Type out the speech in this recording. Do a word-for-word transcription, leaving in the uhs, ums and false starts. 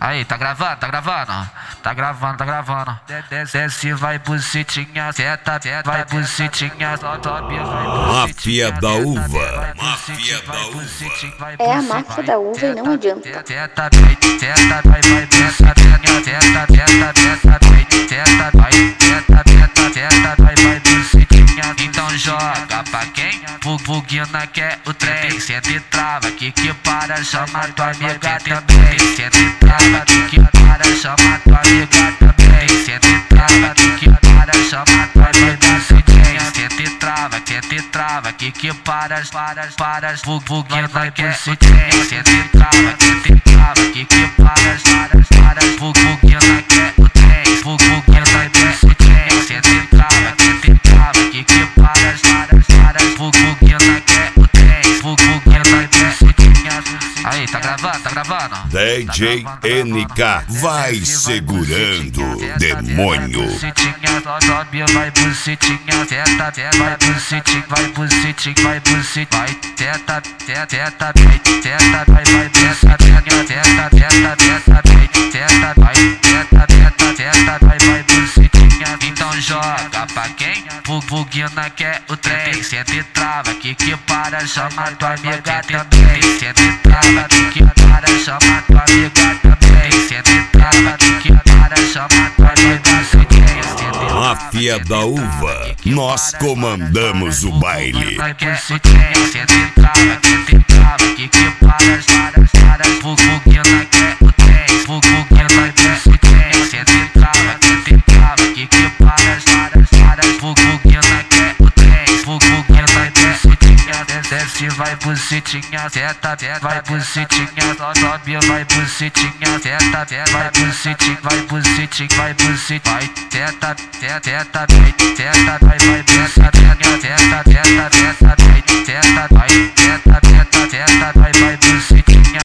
Aí, tá gravando, tá gravando, tá gravando, tá gravando. Desce, vai bucetinha, seta, seta, vai bucetinha, sobe, vai bucetinha. Máfia da uva, máfia da uva. É a máfia da uva e não adianta. Seta, seta, vai, vai, seta, seta, seta, seta, vai, seta, vai, seta, seta, seta, vai, vai, bucetinha. Então joga pra quem? Buguina quer o trem, senta e trava, que que para, chama tua amiga também. Senta e trava, que que para, chama tua amiga também. Senta e trava, que que para, chama tua amiga também. Senta e trava, senta e trava, que que para, para, para, buguina quer o trem. Senta e trava, senta e trava, que que para, para, para, buguina quer o trem. Buguina quer o trem. Senta e trava, senta e trava, que que para, para, para, buguina quer o trem. Buguina quer o trem. Aí, tá gravando, tá gravando. D J N K, vai segurando, demônio. Sobe, vai bucetinha, seta, seta, vai bucetinha, vai bucetinha, vai bucetinha, vai seta, seta, seta, vai seta, vai, vai, seta, seta, seta, seta, seta, vai seta, vai seta, seta, seta, vai, vai, bucetinha. Então joga pra quem? Buguina quer o trem, senta e trava, que que para, chama tua amiga também. Senta e trava, que que para, chama tua amiga também. Senta e trava, que que para, chama tua amiga também. Máfia da uva, nós comandamos o baile. Senta e trava, senta e trava, que que para, para, para, buguina quer o trem. Buguina quer o trem, senta e trava, senta e trava, que que para, para, para, buguina quer o trem. Buguina quer o trem. Desce, vai bucetinha, seta, seta, vai bucetinha, sobe, vai bucetinha, seta, seta, vai bucetinha, vai bucetinha, vai bucetinha, vai seta, seta, seta, vai seta, vai, vai, seta, seta, seta, seta, vai seta, vai seta, seta, seta,